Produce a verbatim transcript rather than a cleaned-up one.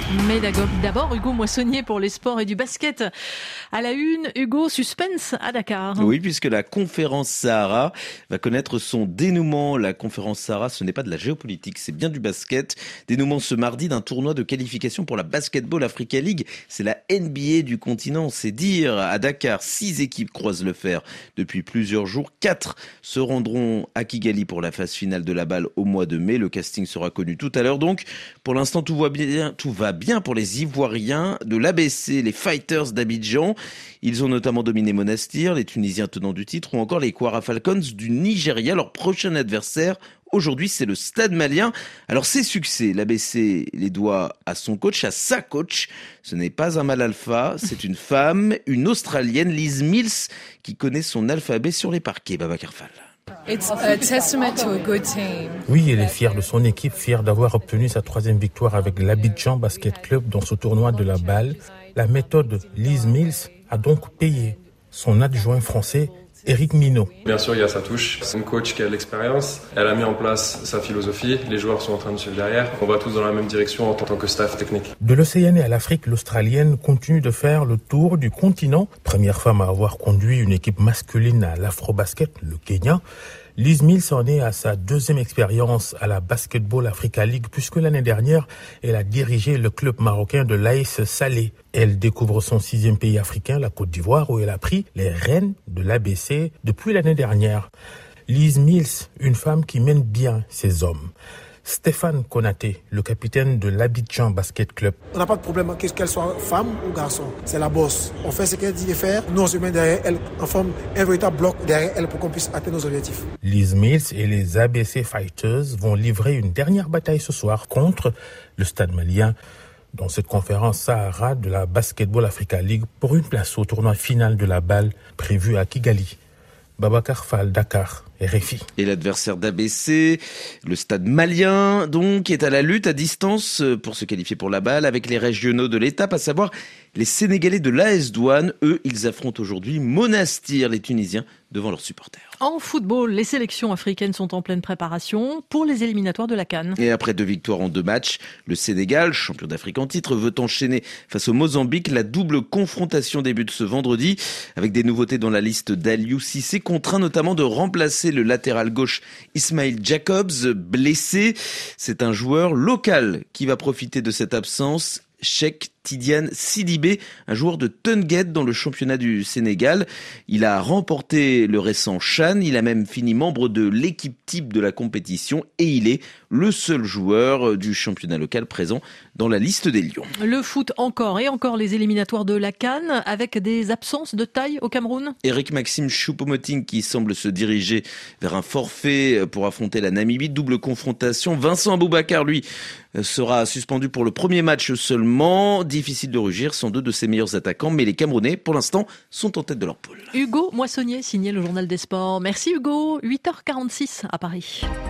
Mais d'abord, Hugo Moissonnier pour les sports et du basket. À la une, Hugo, suspense à Dakar. Oui, puisque la conférence Sahara va connaître son dénouement. La conférence Sahara, ce n'est pas de la géopolitique, c'est bien du basket. Dénouement ce mardi d'un tournoi de qualification pour la Basketball Africa League. C'est la N B A du continent, c'est dire. À Dakar, six équipes croisent le fer depuis plusieurs jours. Quatre se rendront à Kigali pour la phase finale de la balle au mois de mai. Le casting sera connu tout à l'heure. Donc, pour l'instant, tout va bien, tout va bien. bien pour les Ivoiriens de l'A B C, les Fighters d'Abidjan. Ils ont notamment dominé Monastir, les Tunisiens tenants du titre, ou encore les Kwara Falcons du Nigeria. Leur prochain adversaire, aujourd'hui, c'est le Stade Malien. Alors, ces succès, l'A B C les doit à son coach, à sa coach. Ce n'est pas un mâle alpha, c'est une femme, une Australienne, Liz Mills, qui connaît son alphabet sur les parquets. Babacar Fall. It's a testament to a good team. Oui, elle est fière de son équipe, fière d'avoir obtenu sa troisième victoire avec l'Abidjan Basket Club dans ce tournoi de la balle. La méthode Liz Mills a donc payé. Son adjoint français, Eric Minot. Bien sûr, il y a sa touche. C'est une coach qui a de l'expérience. Elle a mis en place sa philosophie. Les joueurs sont en train de suivre derrière. On va tous dans la même direction en tant que staff technique. De l'Océanie à l'Afrique, l'Australienne continue de faire le tour du continent. Première femme à avoir conduit une équipe masculine à l'Afrobasket, le Kenya. Liz Mills en est à sa deuxième expérience à la Basketball Africa League puisque l'année dernière, elle a dirigé le club marocain de l'A S Salé. Elle découvre son sixième pays africain, la Côte d'Ivoire, où elle a pris les rênes de l'A B C depuis l'année dernière. Liz Mills, une femme qui mène bien ses hommes. Stéphane Konaté, le capitaine de l'Abidjan Basket Club. On n'a pas de problème qu'elle soit femme ou garçon. C'est la boss. On fait ce qu'elle dit de faire. Nous, on se met derrière elle. On forme un véritable bloc derrière elle pour qu'on puisse atteindre nos objectifs. Liz Mills et les A B C Fighters vont livrer une dernière bataille ce soir contre le Stade Malien dans cette conférence Sahara de la Basketball Africa League pour une place au tournoi final de la balle prévu à Kigali. Babacar Fall, Dakar, R F I. Et l'adversaire d'A B C, le Stade Malien, donc, est à la lutte à distance pour se qualifier pour la balle avec les régionaux de l'étape, à savoir les Sénégalais de l'A S Douane. Eux, ils affrontent aujourd'hui Monastir, les Tunisiens, devant leurs supporters. En football, les sélections africaines sont en pleine préparation pour les éliminatoires de la CAN. Et après deux victoires en deux matchs, le Sénégal, champion d'Afrique en titre, veut enchaîner face au Mozambique. La double confrontation débute ce vendredi avec des nouveautés dans la liste d'Aliou Cissé, contraint notamment de remplacer le latéral gauche Ismail Jacobs, blessé. C'est un joueur local qui va profiter de cette absence. Cheikh Tidiane Sidibé, un joueur de Teungueth dans le championnat du Sénégal. Il a remporté le récent CHAN, il a même fini membre de l'équipe type de la compétition et il est le seul joueur du championnat local présent dans la liste des Lions. Le foot encore et encore les éliminatoires de la CAN avec des absences de taille au Cameroun. Eric Maxime Choupo-Moting qui semble se diriger vers un forfait pour affronter la Namibie, double confrontation. Vincent Aboubakar, lui, sera suspendu pour le premier match seulement. Difficile de rugir, sont deux de ses meilleurs attaquants, mais les Camerounais, pour l'instant, sont en tête de leur poule. Hugo Moissonnier, signé le Journal des Sports. Merci Hugo, huit heures quarante-six à Paris.